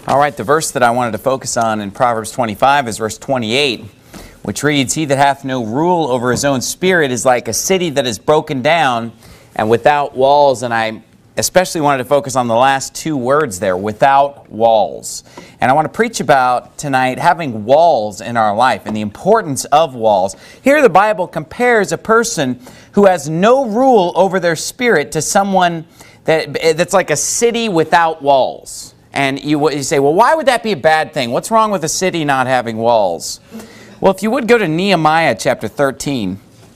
All right, the verse that I wanted to focus on in Proverbs 25 is verse 28, which reads, "He that hath no rule over his own spirit is like a city that is broken down and without walls." And I especially wanted to focus on the last two words there, without walls. And I want to preach about tonight having walls in our life and the importance of walls. Here the Bible compares a person who has no rule over their spirit to someone that's like a city without walls. And you say, well, why would that be a bad thing? What's wrong with a city not having walls? Well, if you would go to Nehemiah chapter 13,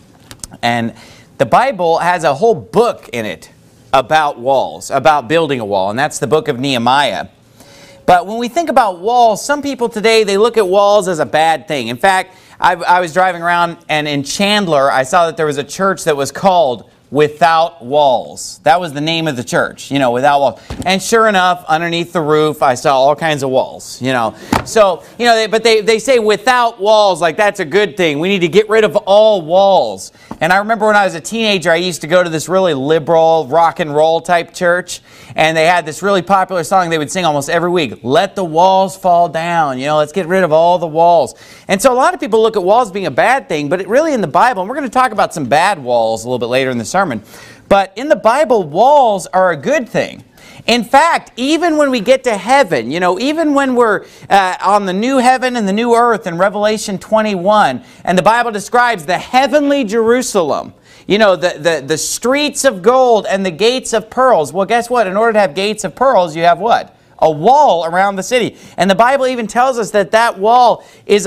and the Bible has a whole book in it about walls, about building a wall, and that's the book of Nehemiah. But when we think about walls, some people today, they look at walls as a bad thing. In fact, I was driving around, and in Chandler, I saw that there was a church that was called Without Walls. That was the name of the church, Without Walls. And sure enough, underneath the roof, I saw all kinds of walls, So, but they say without walls, like that's a good thing. We need to get rid of all walls. And I remember when I was a teenager, I used to go to this really liberal rock and roll type church. And they had this really popular song they would sing almost every week. Let the walls fall down. Let's get rid of all the walls. And so a lot of people look at walls being a bad thing, but really in the Bible, and we're going to talk about some bad walls a little bit later in the sermon, but in the Bible, walls are a good thing. In fact, even when we get to heaven, even when we're on the new heaven and the new earth in Revelation 21, and the Bible describes the heavenly Jerusalem, the streets of gold and the gates of pearls. Well, guess what? In order to have gates of pearls, you have what? A wall around the city. And the Bible even tells us that that wall is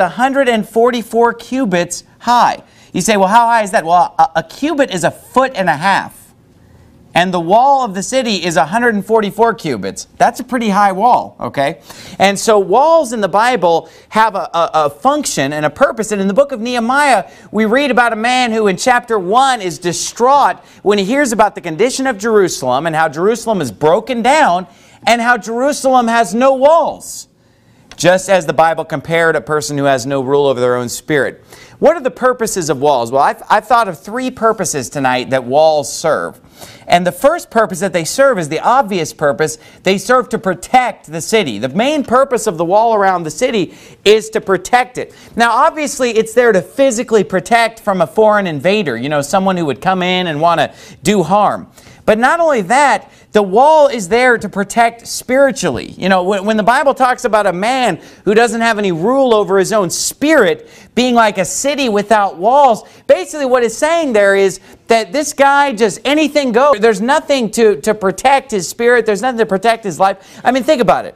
144 cubits high. You say, well, how high is that? Well, a cubit is 1.5 feet. And the wall of the city is 144 cubits. That's a pretty high wall, okay? And so walls in the Bible have a function and a purpose. And in the book of Nehemiah, we read about a man who in chapter 1 is distraught when he hears about the condition of Jerusalem and how Jerusalem is broken down and how Jerusalem has no walls. Just as the Bible compared a person who has no rule over their own spirit. What are the purposes of walls? Well, I've thought of 3 purposes tonight that walls serve. And the first purpose that they serve is the obvious purpose. They serve to protect the city. The main purpose of the wall around the city is to protect it. Now, obviously, it's there to physically protect from a foreign invader, someone who would come in and want to do harm. But not only that, the wall is there to protect spiritually. When the Bible talks about a man who doesn't have any rule over his own spirit being like a city without walls, basically what it's saying there is that this guy just anything goes. There's nothing to protect his spirit. There's nothing to protect his life. I mean, think about it.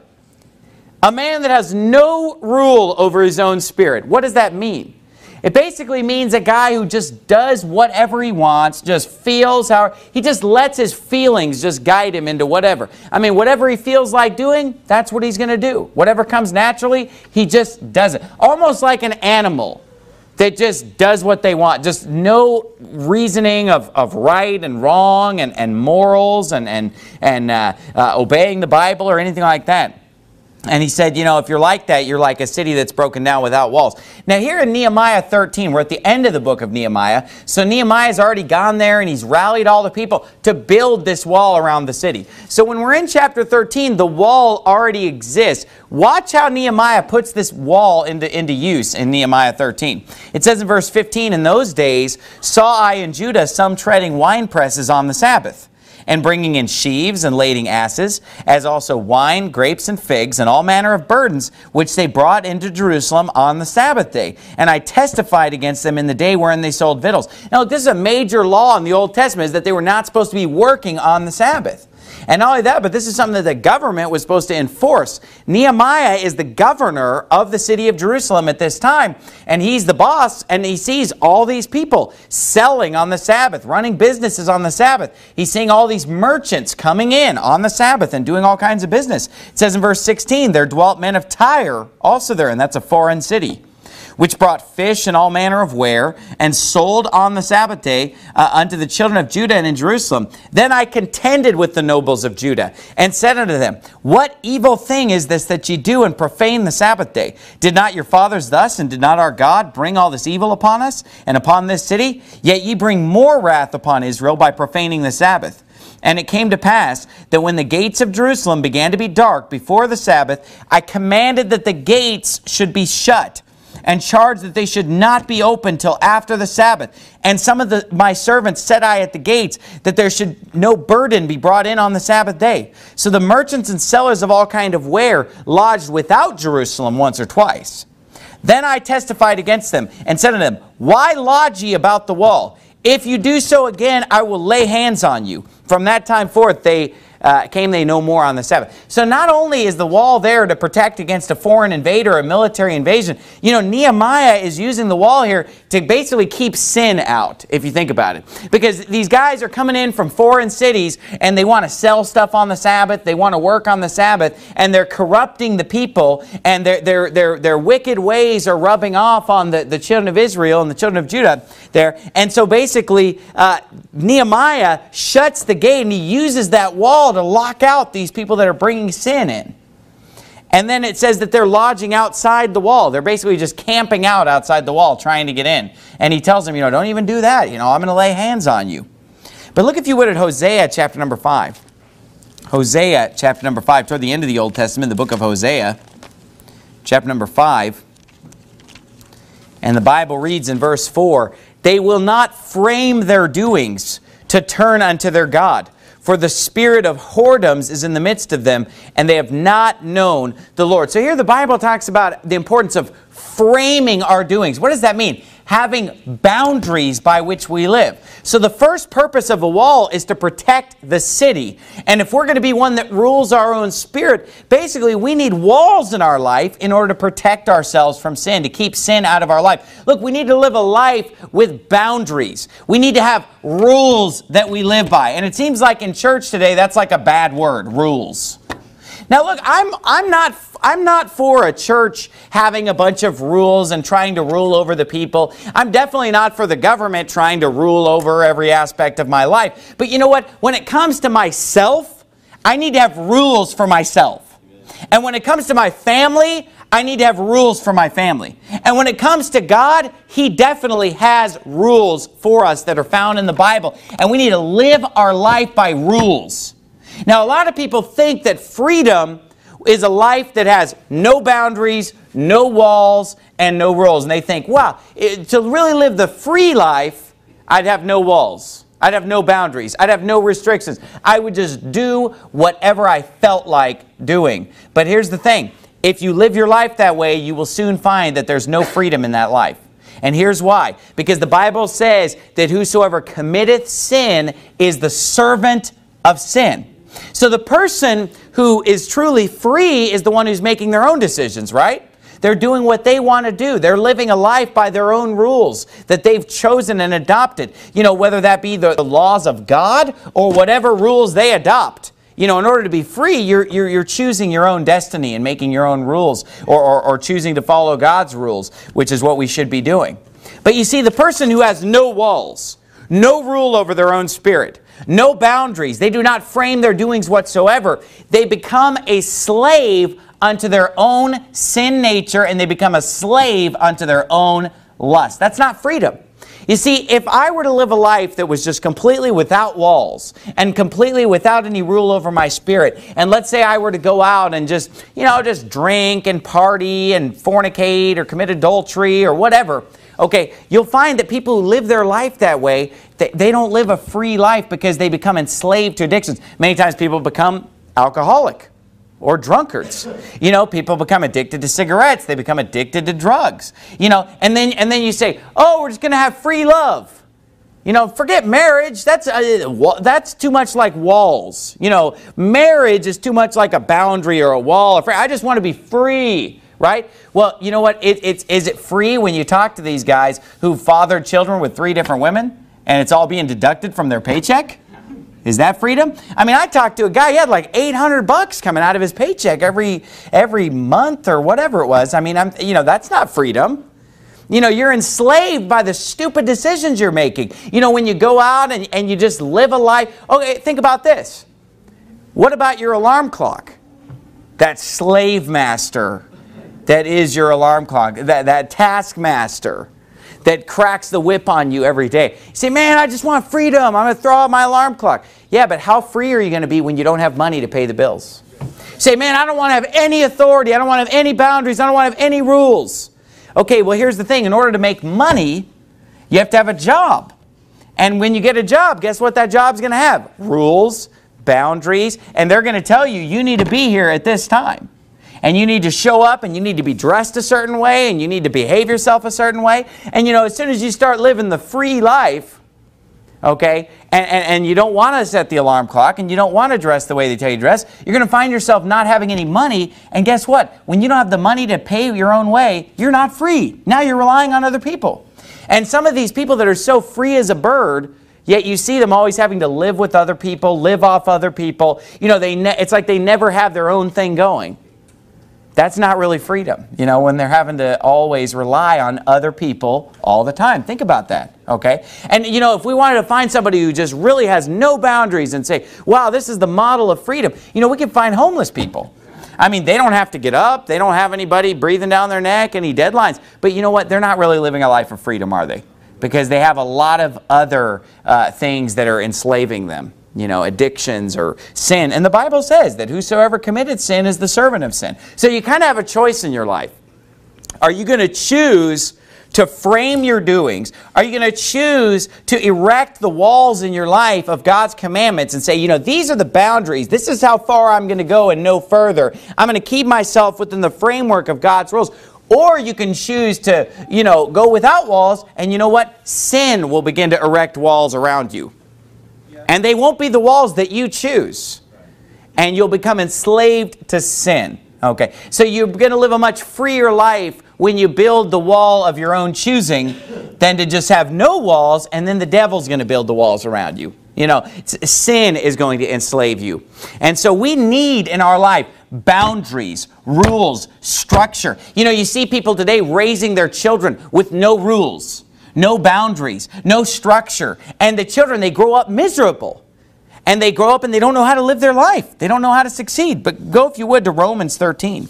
A man that has no rule over his own spirit. What does that mean? It basically means a guy who just does whatever he wants, just feels how he just lets his feelings just guide him into whatever. I mean, whatever he feels like doing, that's what he's going to do. Whatever comes naturally, he just does it. Almost like an animal that just does what they want. Just no reasoning of right and wrong and morals and obeying the Bible or anything like that. And he said, if you're like that, you're like a city that's broken down without walls. Now here in Nehemiah 13, we're at the end of the book of Nehemiah. So Nehemiah's already gone there and he's rallied all the people to build this wall around the city. So when we're in chapter 13, the wall already exists. Watch how Nehemiah puts this wall into use in Nehemiah 13. It says in verse 15, "In those days saw I in Judah some treading wine presses on the Sabbath, and bringing in sheaves and lading asses, as also wine, grapes, and figs, and all manner of burdens, which they brought into Jerusalem on the Sabbath day. And I testified against them in the day wherein they sold victuals." Now, look, this is a major law in the Old Testament, is that they were not supposed to be working on the Sabbath. And not only that, but this is something that the government was supposed to enforce. Nehemiah is the governor of the city of Jerusalem at this time. And he's the boss, and he sees all these people selling on the Sabbath, running businesses on the Sabbath. He's seeing all these merchants coming in on the Sabbath and doing all kinds of business. It says in verse 16, "There dwelt men of Tyre also there," and that's a foreign city, "which brought fish and all manner of ware, and sold on the Sabbath day unto the children of Judah and in Jerusalem. Then I contended with the nobles of Judah, and said unto them, What evil thing is this that ye do, and profane the Sabbath day? Did not your fathers thus, and did not our God bring all this evil upon us, and upon this city? Yet ye bring more wrath upon Israel by profaning the Sabbath. And it came to pass that when the gates of Jerusalem began to be dark before the Sabbath, I commanded that the gates should be shut, and charged that they should not be opened till after the Sabbath. And some of my servants set I at the gates, that there should no burden be brought in on the Sabbath day. So the merchants and sellers of all kind of ware lodged without Jerusalem once or twice. Then I testified against them, and said unto them, Why lodge ye about the wall? If you do so again, I will lay hands on you. From that time forth came they no more on the Sabbath. So not only is the wall there to protect against a foreign invader or a military invasion, Nehemiah is using the wall here to basically keep sin out, if you think about it. Because these guys are coming in from foreign cities and they want to sell stuff on the Sabbath, they want to work on the Sabbath, and they're corrupting the people, and their wicked ways are rubbing off on the children of Israel and the children of Judah there. And so basically, Nehemiah shuts the gate and he uses that wall to lock out these people that are bringing sin in. And then it says that they're lodging outside the wall. They're basically just camping out outside the wall trying to get in. And he tells them, don't even do that. I'm going to lay hands on you. But look, if you would, at Hosea chapter number 5. Hosea chapter number 5, toward the end of the Old Testament, the book of Hosea, chapter number 5. And the Bible reads in verse 4, They will not frame their doings to turn unto their God. For the spirit of whoredoms is in the midst of them, and they have not known the Lord. So here the Bible talks about the importance of framing our doings. What does that mean? Having boundaries by which we live. So the first purpose of a wall is to protect the city. And if we're going to be one that rules our own spirit, basically we need walls in our life in order to protect ourselves from sin, to keep sin out of our life. Look, we need to live a life with boundaries. We need to have rules that we live by. And it seems like in church today, that's like a bad word, rules. Now look, I'm not for a church having a bunch of rules and trying to rule over the people. I'm definitely not for the government trying to rule over every aspect of my life. But you know what? When it comes to myself, I need to have rules for myself. And when it comes to my family, I need to have rules for my family. And when it comes to God, He definitely has rules for us that are found in the Bible. And we need to live our life by rules. Now, a lot of people think that freedom is a life that has no boundaries, no walls, and no rules. And they think, wow, to really live the free life, I'd have no walls. I'd have no boundaries. I'd have no restrictions. I would just do whatever I felt like doing. But here's the thing. If you live your life that way, you will soon find that there's no freedom in that life. And here's why. Because the Bible says that whosoever committeth sin is the servant of sin. So the person who is truly free is the one who's making their own decisions, right? They're doing what they want to do. They're living a life by their own rules that they've chosen and adopted. Whether that be the laws of God or whatever rules they adopt. In order to be free, you're choosing your own destiny and making your own rules or choosing to follow God's rules, which is what we should be doing. But you see, the person who has no walls, no rule over their own spirit, no boundaries, they do not frame their doings whatsoever, they become a slave unto their own sin nature, and they become a slave unto their own lust. That's not freedom. You see, if I were to live a life that was just completely without walls and completely without any rule over my spirit, and let's say I were to go out and just drink and party and fornicate or commit adultery or whatever, okay, you'll find that people who live their life that way, they don't live a free life because they become enslaved to addictions. Many times people become alcoholic or drunkards. People become addicted to cigarettes. They become addicted to drugs. And then you say, oh, we're just going to have free love. Forget marriage. That's too much like walls. Marriage is too much like a boundary or a wall. I just want to be free. Right? Well, you know what? Is it free when you talk to these guys who fathered children with 3 different women and it's all being deducted from their paycheck? Is that freedom? I talked to a guy, he had like $800 coming out of his paycheck every month or whatever it was. That's not freedom. You're enslaved by the stupid decisions you're making. When you go out and you just live a life. Okay, think about this. What about your alarm clock? That slave master that is your alarm clock, that taskmaster that cracks the whip on you every day. You say, man, I just want freedom. I'm going to throw out my alarm clock. Yeah, but how free are you going to be when you don't have money to pay the bills? Say, man, I don't want to have any authority. I don't want to have any boundaries. I don't want to have any rules. Okay, well, here's the thing. In order to make money, you have to have a job. And when you get a job, guess what that job's going to have? Rules, boundaries, and they're going to tell you, you need to be here at this time. And you need to show up, and you need to be dressed a certain way, and you need to behave yourself a certain way. And you know, as soon as you start living the free life, okay, and you don't want to set the alarm clock, and you don't want to dress the way they tell you to dress, you're going to find yourself not having any money. And guess what? When you don't have the money to pay your own way, you're not free. Now you're relying on other people. And some of these people that are so free as a bird, yet you see them always having to live with other people, live off other people. You know, it's like they never have their own thing going. That's not really freedom, you know, when they're having to always rely on other people all the time. Think about that, okay? And, you know, if we wanted to find somebody who just really has no boundaries and say, wow, this is the model of freedom, you know, we can find homeless people. I mean, they don't have to get up. They don't have anybody breathing down their neck, any deadlines. But you know what? They're not really living a life of freedom, are they? Because they have a lot of other things that are enslaving them. You know, addictions or sin. And the Bible says that whosoever committed sin is the servant of sin. So you kind of have a choice in your life. Are you going to choose to frame your doings? Are you going to choose to erect the walls in your life of God's commandments and say, you know, these are the boundaries. This is how far I'm going to go and no further. I'm going to keep myself within the framework of God's rules. Or you can choose to, you know, go without walls, and you know what? Sin will begin to erect walls around you. And they won't be the walls that you choose. And you'll become enslaved to sin. Okay, so you're going to live a much freer life when you build the wall of your own choosing than to just have no walls, and then the devil's going to build the walls around you. You know, sin is going to enslave you. And so we need in our life boundaries, rules, structure. You know, you see people today raising their children with no rules. No boundaries, no structure. And the children, they grow up miserable. And they grow up and they don't know how to live their life. They don't know how to succeed. But go, if you would, to Romans 13.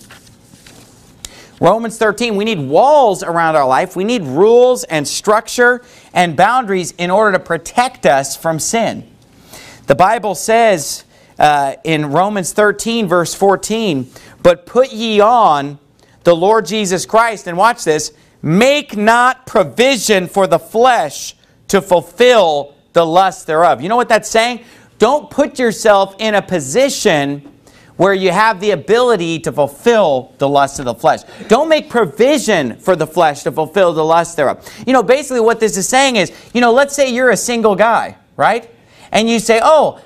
Romans 13, we need walls around our life. We need rules and structure and boundaries in order to protect us from sin. The Bible says in Romans 13, verse 14, but put ye on the Lord Jesus Christ, and watch this, make not provision for the flesh to fulfill the lust thereof. You know what that's saying? Don't put yourself in a position where you have the ability to fulfill the lust of the flesh. Don't make provision for the flesh to fulfill the lust thereof. You know, basically what this is saying is, you know, let's say you're a single guy, right? And you say, oh,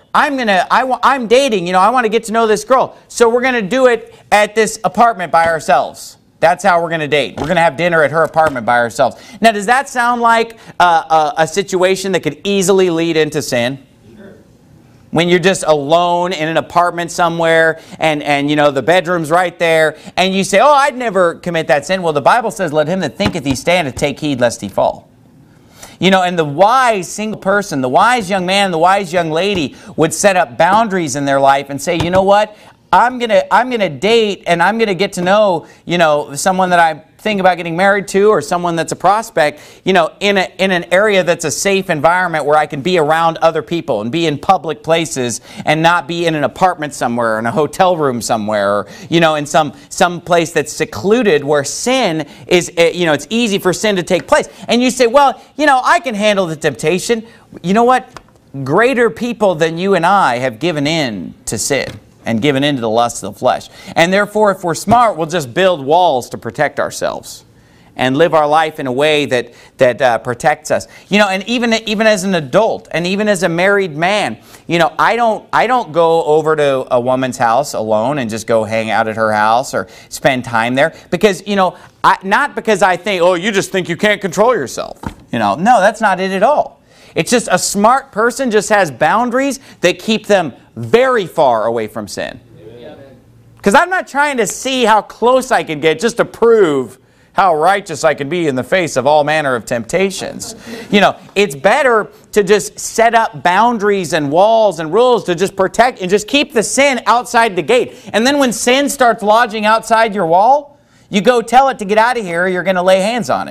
I'm dating, you know, I want to get to know this girl. So we're going to do it at this apartment by ourselves. That's how we're going to date. We're going to have dinner at her apartment by ourselves. Now, does that sound like a situation that could easily lead into sin? Sure. When you're just alone in an apartment somewhere and you know, the bedroom's right there, and you say, oh, I'd never commit that sin. Well, the Bible says, let him that thinketh he standeth take heed lest he fall. You know, and the wise single person, the wise young man, the wise young lady would set up boundaries in their life and say, you know what? I'm gonna date, and I'm gonna get to know, you know, someone that I think about getting married to, or someone that's a prospect, you know, in an area that's a safe environment where I can be around other people and be in public places and not be in an apartment somewhere, in a hotel room somewhere, or, you know, in some place that's secluded where sin is, you know, it's easy for sin to take place. And you say, well, you know, I can handle the temptation. You know what? Greater people than you and I have given in to sin and given into the lust of the flesh. And therefore, if we're smart, we'll just build walls to protect ourselves and live our life in a way that protects us. You know, and even as an adult, and even as a married man, you know, I don't go over to a woman's house alone and just go hang out at her house or spend time there, because, you know, not because I think, oh, you just think you can't control yourself. You know, no, that's not it at all. It's just a smart person just has boundaries that keep them very far away from sin. Because I'm not trying to see how close I can get just to prove how righteous I can be in the face of all manner of temptations. You know, it's better to just set up boundaries and walls and rules to just protect and just keep the sin outside the gate. And then when sin starts lodging outside your wall, you go tell it to get out of here, or you're going to lay hands on it.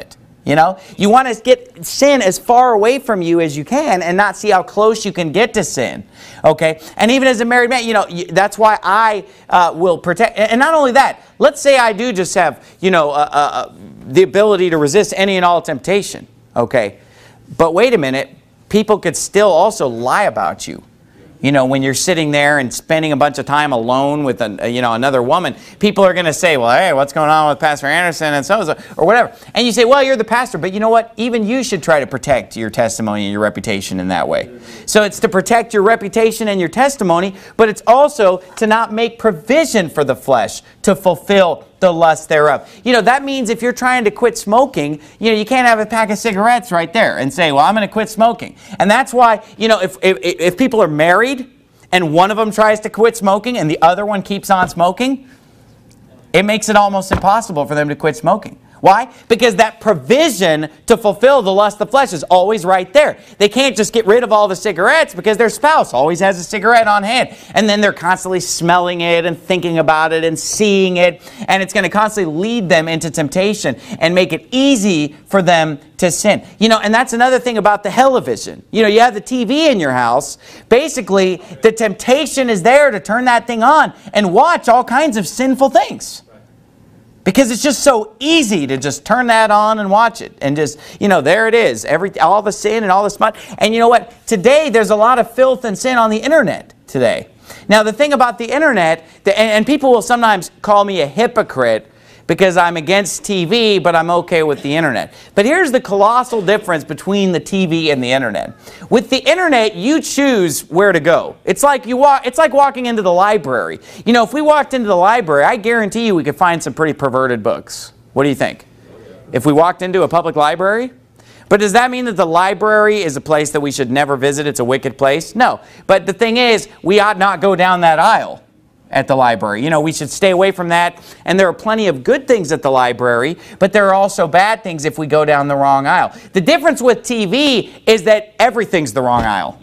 You know, you want to get sin as far away from you as you can and not see how close you can get to sin. Okay? And even as a married man, you know, that's why I will protect. And not only that, let's say I do just have, you know, the ability to resist any and all temptation. Okay? But wait a minute, people could still also lie about you. You know, when you're sitting there and spending a bunch of time alone with another woman, people are going to say, well, hey, what's going on with Pastor Anderson and so-and-so, or whatever. And you say, well, you're the pastor, but you know what? Even you should try to protect your testimony and your reputation in that way. So it's to protect your reputation and your testimony, but it's also to not make provision for the flesh to fulfill the lust thereof. You know, that means if you're trying to quit smoking, you know, you can't have a pack of cigarettes right there and say, well, I'm going to quit smoking. And that's why, you know, if people are married and one of them tries to quit smoking and the other one keeps on smoking, it makes it almost impossible for them to quit smoking. Why? Because that provision to fulfill the lust of the flesh is always right there. They can't just get rid of all the cigarettes because their spouse always has a cigarette on hand. And then they're constantly smelling it and thinking about it and seeing it. And it's going to constantly lead them into temptation and make it easy for them to sin. You know, and that's another thing about the television. You know, you have the TV in your house. Basically, the temptation is there to turn that thing on and watch all kinds of sinful things. Because it's just so easy to just turn that on and watch it. And just, you know, there it is. All the sin and all the smut. And you know what? Today, there's a lot of filth and sin on the internet today. Now, the thing about the internet, and people will sometimes call me a hypocrite because I'm against TV, but I'm okay with the internet. But here's the colossal difference between the TV and the internet. With the internet, you choose where to go. It's like walking into the library. You know, if we walked into the library, I guarantee you we could find some pretty perverted books. What do you think? If we walked into a public library? But does that mean that the library is a place that we should never visit? It's a wicked place? No. But the thing is, we ought not go down that aisle at the library. You know, we should stay away from that. And there are plenty of good things at the library, but there are also bad things if we go down the wrong aisle. The difference with TV is that everything's the wrong aisle.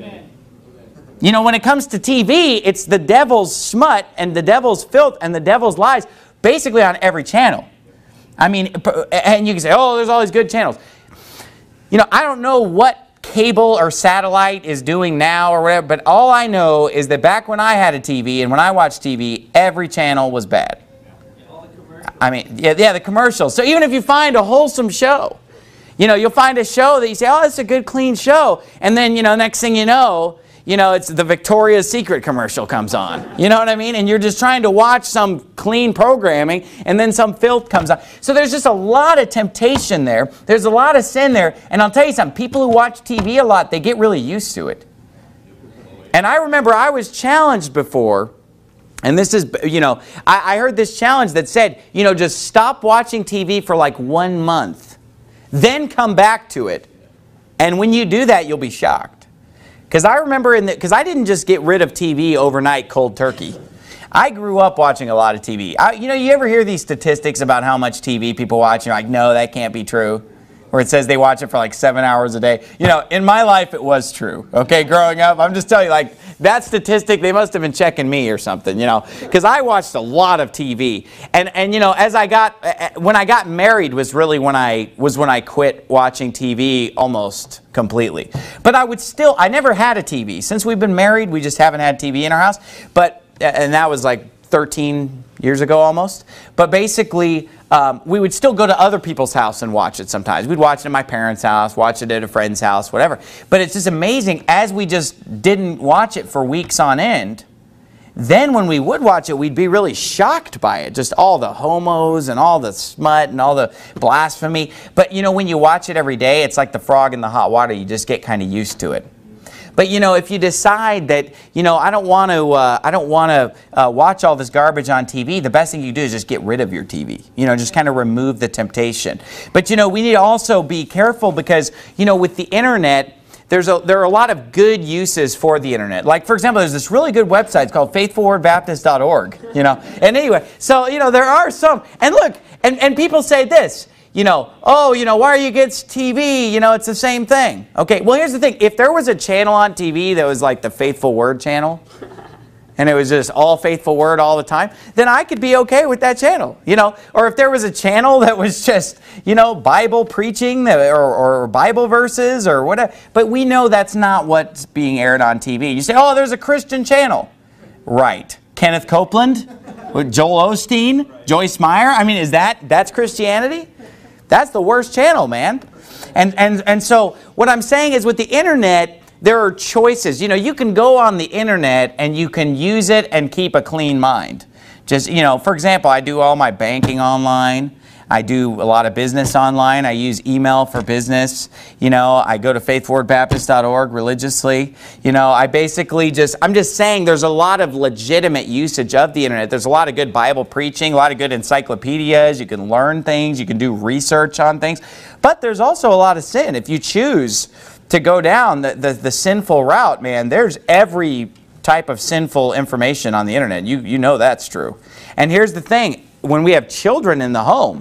You know, when it comes to TV, it's the devil's smut and the devil's filth and the devil's lies basically on every channel. I mean, and you can say, oh, there's all these good channels. You know, I don't know what cable or satellite is doing now or whatever, but all I know is that back when I had a TV and when I watched TV, every channel was bad. I mean, yeah, the commercials. So even if you find a wholesome show, you know, you'll find a show that you say, oh, it's a good, clean show. And then, you know, next thing you know, it's the Victoria's Secret commercial comes on. You know what I mean? And you're just trying to watch some clean programming, and then some filth comes on. So there's just a lot of temptation there. There's a lot of sin there. And I'll tell you something, people who watch TV a lot, they get really used to it. And I remember I was challenged before, and this is, you know, I heard this challenge that said, you know, just stop watching TV for like 1 month. Then come back to it. And when you do that, you'll be shocked. Because I remember, because I didn't just get rid of TV overnight cold turkey. I grew up watching a lot of TV. You know, you ever hear these statistics about how much TV people watch? You're like, no, that can't be true. Where it says they watch it for like 7 hours a day. You know, in my life, it was true. Okay, growing up, I'm just telling you, like, that statistic, they must have been checking me or something, you know. Because I watched a lot of TV. And you know, when I got married was really when I quit watching TV almost completely. But I never had a TV. Since we've been married, we just haven't had TV in our house. And that was like 13 years ago almost. But basically, we would still go to other people's house and watch it sometimes. We'd watch it at my parents' house, watch it at a friend's house, whatever. But it's just amazing, as we just didn't watch it for weeks on end, then when we would watch it, we'd be really shocked by it. Just all the homos and all the smut and all the blasphemy. But you know, when you watch it every day, it's like the frog in the hot water. You just get kind of used to it. But you know, if you decide that, you know, I don't want to watch all this garbage on TV, the best thing you do is just get rid of your TV. You know, just kind of remove the temptation. But you know, we need to also be careful because, you know, with the internet, there are a lot of good uses for the internet. Like, for example, there's this really good website. It's called faithfulwordbaptist.org. You know, and anyway, so you know, there are some. And look, and people say this. You know, oh, you know, why are you against TV? You know, it's the same thing. Okay, well, here's the thing. If there was a channel on TV that was like the Faithful Word channel, and it was just all faithful word all the time, then I could be okay with that channel, Or if there was a channel that was just, Bible preaching or Bible verses or whatever. But we know that's not what's being aired on TV. You say, oh, there's a Christian channel. Right. Kenneth Copeland, Joel Osteen, Joyce Meyer. I mean, that's Christianity? That's the worst channel, man. And so what I'm saying is with the internet, there are choices. You can go on the internet and you can use it and keep a clean mind. Just, for example, I do all my banking online. I do a lot of business online. I use email for business. I go to faithforwardbaptist.org religiously. I'm just saying there's a lot of legitimate usage of the internet. There's a lot of good Bible preaching, a lot of good encyclopedias. You can learn things. You can do research on things. But there's also a lot of sin. If you choose to go down the sinful route, man, there's every type of sinful information on the internet. You know that's true. And here's the thing. When we have children in the home,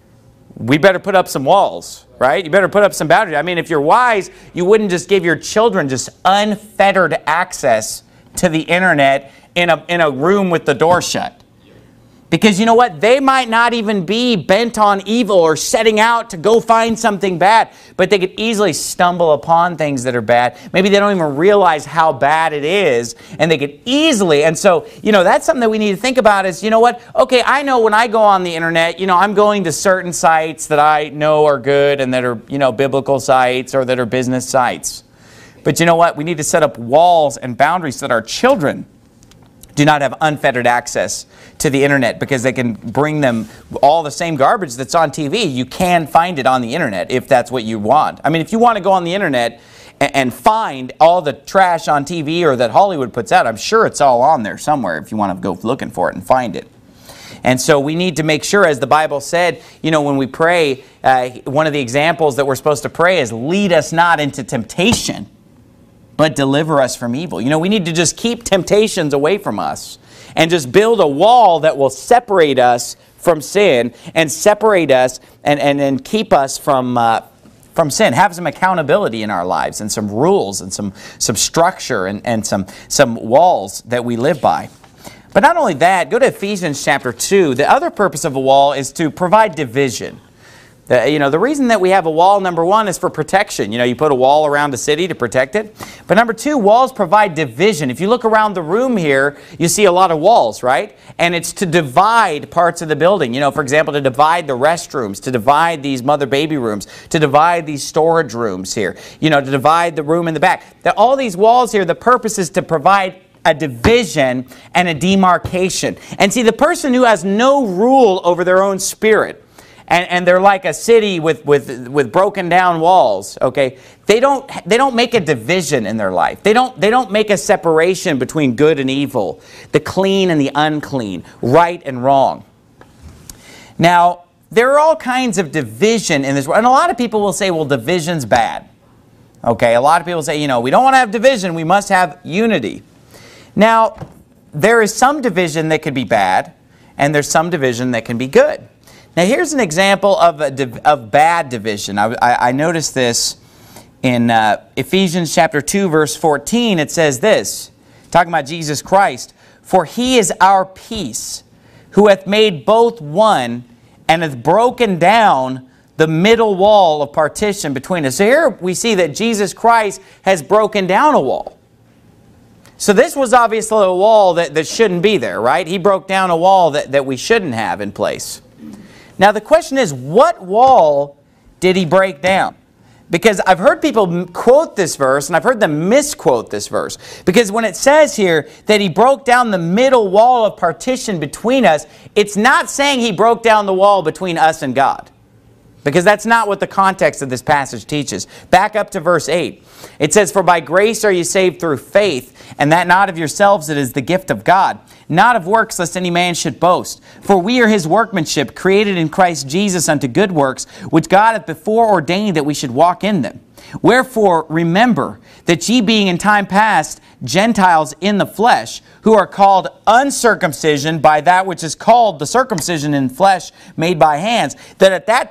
we better put up some walls, right? You better put up some boundaries. I mean, if you're wise, you wouldn't just give your children just unfettered access to the internet in a room with the door shut. Because you know what? They might not even be bent on evil or setting out to go find something bad, but they could easily stumble upon things that are bad. Maybe they don't even realize how bad it is, and they could easily. And so, that's something that we need to think about is, what? Okay, I know when I go on the internet, I'm going to certain sites that I know are good and that are, biblical sites or that are business sites. But you know what? We need to set up walls and boundaries so that our children do not have unfettered access to the internet, because they can bring them all the same garbage that's on TV. You can find it on the internet if that's what you want. I mean, if you want to go on the internet and find all the trash on TV or that Hollywood puts out, I'm sure it's all on there somewhere if you want to go looking for it and find it. And so we need to make sure, as the Bible said, when we pray, one of the examples that we're supposed to pray is, lead us not into temptation, but deliver us from evil. We need to just keep temptations away from us and just build a wall that will separate us from sin and separate us and keep us from sin. Have some accountability in our lives and some rules and some structure and some walls that we live by. But not only that, go to Ephesians chapter 2. The other purpose of a wall is to provide division. The reason that we have a wall, number one, is for protection. You put a wall around a city to protect it. But number two, walls provide division. If you look around the room here, you see a lot of walls, right? And it's to divide parts of the building. For example, to divide the restrooms, to divide these mother-baby rooms, to divide these storage rooms here, to divide the room in the back. All these walls here, the purpose is to provide a division and a demarcation. And see, the person who has no rule over their own spirit, and they're like a city with broken down walls, okay? They don't make a division in their life. They don't make a separation between good and evil, the clean and the unclean, right and wrong. Now, there are all kinds of division in this world. And a lot of people will say, well, division's bad. Okay, a lot of people say, we don't want to have division, we must have unity. Now, there is some division that can be bad, and there's some division that can be good. Now, here's an example of bad division. I noticed this in Ephesians chapter 2, verse 14. It says this, talking about Jesus Christ, "For he is our peace, who hath made both one, and hath broken down the middle wall of partition between us." So here we see that Jesus Christ has broken down a wall. So this was obviously a wall that shouldn't be there, right? He broke down a wall that we shouldn't have in place. Now the question is, what wall did he break down? Because I've heard people quote this verse, and I've heard them misquote this verse. Because when it says here that he broke down the middle wall of partition between us, it's not saying he broke down the wall between us and God. Because that's not what the context of this passage teaches. Back up to verse 8. It says, "For by grace are you saved through faith, and that not of yourselves, it is the gift of God. Not of works, lest any man should boast. For we are his workmanship, created in Christ Jesus unto good works, which God hath before ordained that we should walk in them. Wherefore, remember that ye being in time past Gentiles in the flesh, who are called uncircumcision by that which is called the circumcision in flesh made by hands, that at that time you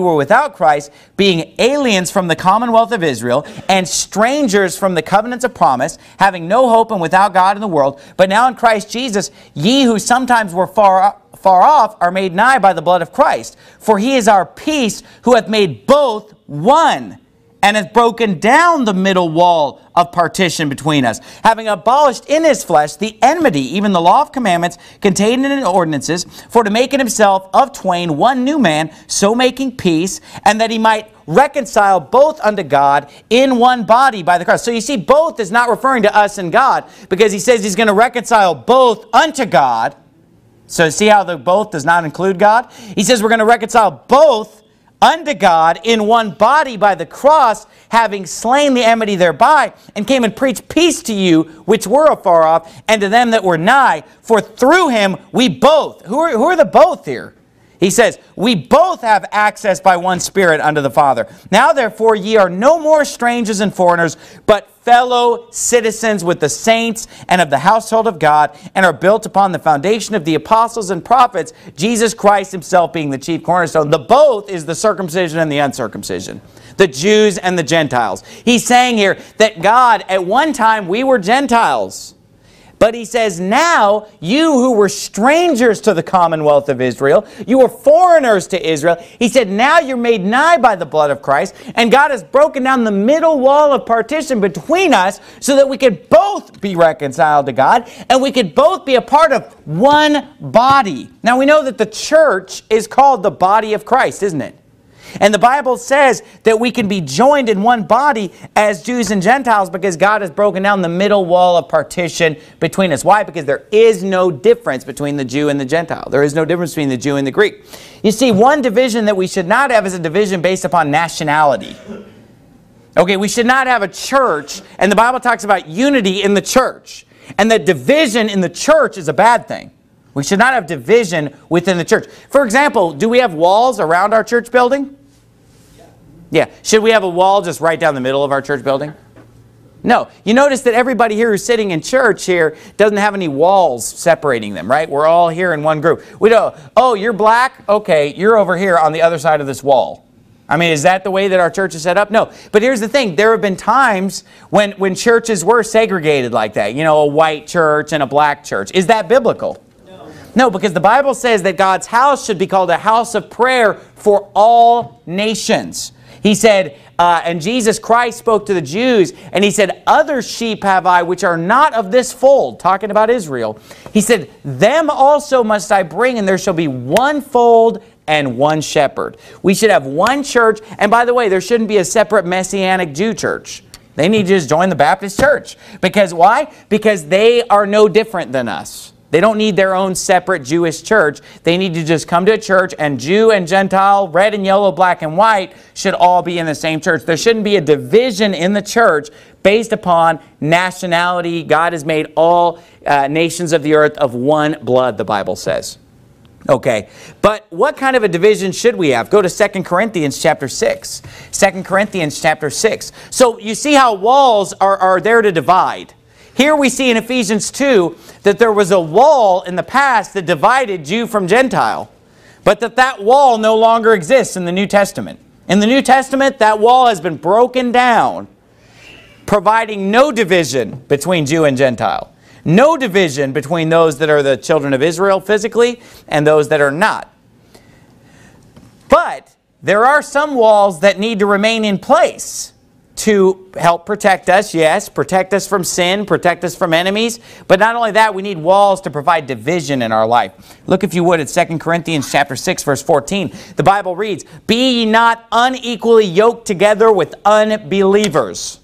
were without Christ, being aliens from the commonwealth of Israel, and strangers from the covenants of promise, having no hope and without God in the world. But now in Christ Jesus, ye who sometimes were far off are made nigh by the blood of Christ. For he is our peace, who hath made both one, and hath broken down the middle wall of partition between us, having abolished in his flesh the enmity, even the law of commandments contained in ordinances, for to make in himself of twain one new man, so making peace, and that he might reconcile both unto God in one body by the cross. So you see, both is not referring to us and God, because he says he's going to reconcile both unto God. So see how the both does not include God? He says we're going to reconcile both unto God in one body by the cross, having slain the enmity thereby, and came and preached peace to you which were afar off, and to them that were nigh. For through him we both, who are the both here? He says, we both have access by one Spirit unto the Father. Now therefore ye are no more strangers and foreigners, but fellow citizens with the saints and of the household of God, and are built upon the foundation of the apostles and prophets, Jesus Christ himself being the chief cornerstone. The both is the circumcision and the uncircumcision, the Jews and the Gentiles. He's saying here that God, at one time we were Gentiles. But he says, now, you who were strangers to the commonwealth of Israel, you were foreigners to Israel. He said, now you're made nigh by the blood of Christ, and God has broken down the middle wall of partition between us so that we could both be reconciled to God, and we could both be a part of one body. Now, we know that the church is called the body of Christ, isn't it? And the Bible says that we can be joined in one body as Jews and Gentiles because God has broken down the middle wall of partition between us. Why? Because there is no difference between the Jew and the Gentile. There is no difference between the Jew and the Greek. You see, one division that we should not have is a division based upon nationality. Okay, we should not have a church, and the Bible talks about unity in the church. And that division in the church is a bad thing. We should not have division within the church. For example, do we have walls around our church building? Yeah. Should we have a wall just right down the middle of our church building? No. You notice that everybody here who's sitting in church here doesn't have any walls separating them, right? We're all here in one group. We don't, oh, you're black? Okay, you're over here on the other side of this wall. I mean, is that the way that our church is set up? No. But here's the thing. There have been times when churches were segregated like that. You know, a white church and a black church. Is that biblical? No, because the Bible says that God's house should be called a house of prayer for all nations. He said, and Jesus Christ spoke to the Jews, and he said, other sheep have I which are not of this fold, talking about Israel. He said, them also must I bring, and there shall be one fold and one shepherd. We should have one church, and by the way, there shouldn't be a separate Messianic Jew church. They need to just join the Baptist church. Because why? Because they are no different than us. They don't need their own separate Jewish church. They need to just come to a church, and Jew and Gentile, red and yellow, black and white, should all be in the same church. There shouldn't be a division in the church based upon nationality. God has made all nations of the earth of one blood, the Bible says. Okay, but what kind of a division should we have? Go to 2 Corinthians chapter 6. 2 Corinthians chapter 6. So you see how walls are there to divide. Here we see in Ephesians 2 that there was a wall in the past that divided Jew from Gentile, but that wall no longer exists in the New Testament. In the New Testament, that wall has been broken down, providing no division between Jew and Gentile. No division between those that are the children of Israel physically and those that are not. But there are some walls that need to remain in place to help protect us, yes, protect us from sin, protect us from enemies. But not only that, we need walls to provide division in our life. Look, if you would, at 2 Corinthians chapter 6, verse 14. The Bible reads, be ye not unequally yoked together with unbelievers.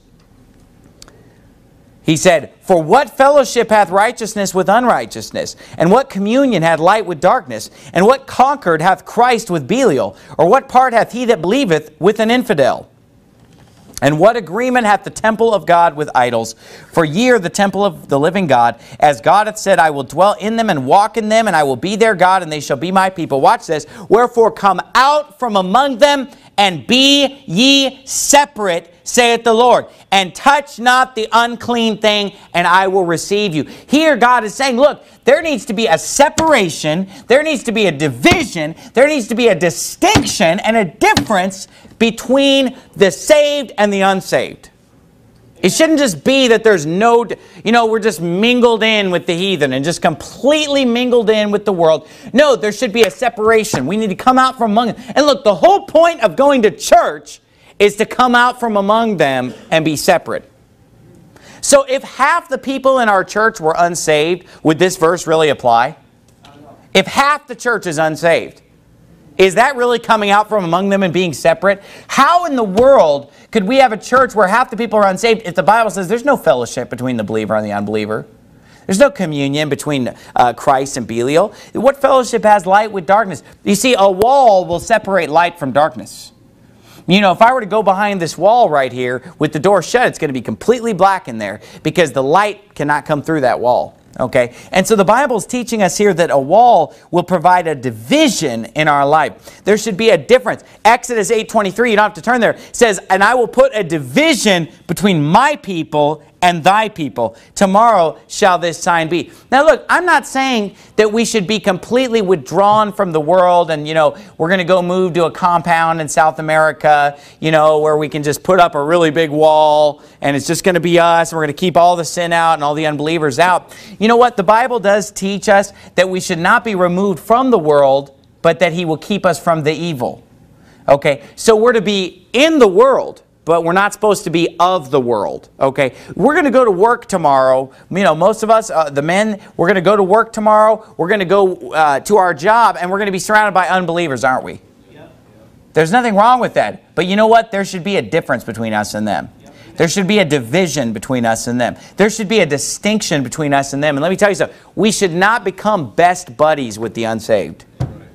He said, for what fellowship hath righteousness with unrighteousness? And what communion hath light with darkness? And what concord hath Christ with Belial? Or what part hath he that believeth with an infidel? And what agreement hath the temple of God with idols? For ye are the temple of the living God. As God hath said, I will dwell in them and walk in them, and I will be their God, and they shall be my people. Watch this. Wherefore come out from among them, and be ye separate, saith the Lord, and touch not the unclean thing, and I will receive you. Here God is saying, look, there needs to be a separation, there needs to be a division, there needs to be a distinction and a difference between the saved and the unsaved. It shouldn't just be that there's no, we're just mingled in with the heathen and just completely mingled in with the world. No, there should be a separation. We need to come out from among them. And look, the whole point of going to church is to come out from among them and be separate. So if half the people in our church were unsaved, would this verse really apply? If half the church is unsaved, is that really coming out from among them and being separate? How in the world could we have a church where half the people are unsaved if the Bible says there's no fellowship between the believer and the unbeliever? There's no communion between Christ and Belial. What fellowship has light with darkness? You see, a wall will separate light from darkness. If I were to go behind this wall right here with the door shut, it's going to be completely black in there because the light cannot come through that wall. Okay, and so the Bible is teaching us here that a wall will provide a division in our life. There should be a difference. Exodus 8:23, you don't have to turn there, says, and I will put a division between my people and thy people. Tomorrow shall this sign be. Now look, I'm not saying that we should be completely withdrawn from the world and, we're going to go move to a compound in South America, where we can just put up a really big wall and it's just going to be us and we're going to keep all the sin out and all the unbelievers out. You know what? The Bible does teach us that we should not be removed from the world, but that He will keep us from the evil. Okay, so we're to be in the world, but we're not supposed to be of the world, okay? We're going to go to work tomorrow. Most of us, the men, we're going to go to work tomorrow. We're going to go to our job, and we're going to be surrounded by unbelievers, aren't we? Yep. There's nothing wrong with that. But you know what? There should be a difference between us and them. Yep. There should be a division between us and them. There should be a distinction between us and them. And let me tell you something. We should not become best buddies with the unsaved.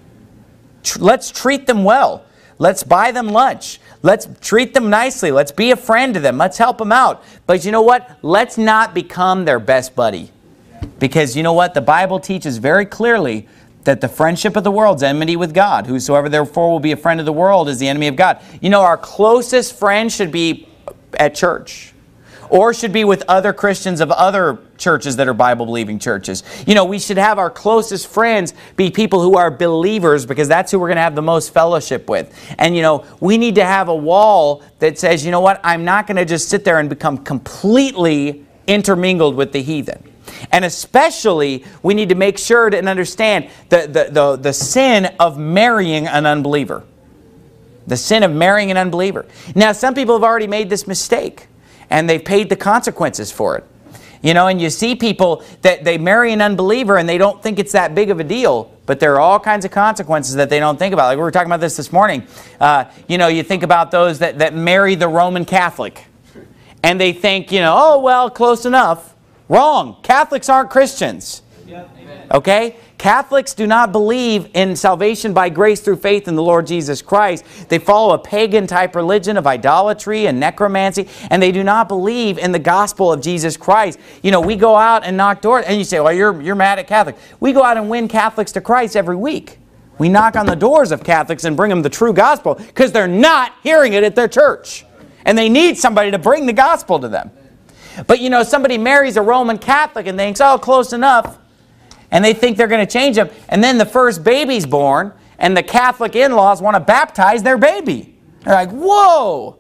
Let's treat them well. Let's buy them lunch. Let's treat them nicely. Let's be a friend to them. Let's help them out. But you know what? Let's not become their best buddy. Because you know what? The Bible teaches very clearly that the friendship of the world is enmity with God. Whosoever therefore will be a friend of the world is the enemy of God. Our closest friend should be at church. Or should be with other Christians of other churches that are Bible-believing churches. We should have our closest friends be people who are believers because that's who we're going to have the most fellowship with. And, we need to have a wall that says, you know what, I'm not going to just sit there and become completely intermingled with the heathen. And especially, we need to make sure and understand the sin of marrying an unbeliever. The sin of marrying an unbeliever. Now, some people have already made this mistake. And they've paid the consequences for it. And you see people that they marry an unbeliever and they don't think it's that big of a deal. But there are all kinds of consequences that they don't think about. Like we were talking about this morning. You think about those that marry the Roman Catholic. And they think, oh, well, close enough. Wrong. Catholics aren't Christians. Okay? Catholics do not believe in salvation by grace through faith in the Lord Jesus Christ. They follow a pagan type religion of idolatry and necromancy, and they do not believe in the gospel of Jesus Christ. We go out and knock doors, and you say, well, you're mad at Catholics. We go out and win Catholics to Christ every week. We knock on the doors of Catholics and bring them the true gospel because they're not hearing it at their church. And they need somebody to bring the gospel to them. But somebody marries a Roman Catholic and thinks, oh, close enough. And they think they're going to change them. And then the first baby's born, and the Catholic in-laws want to baptize their baby. They're like, whoa,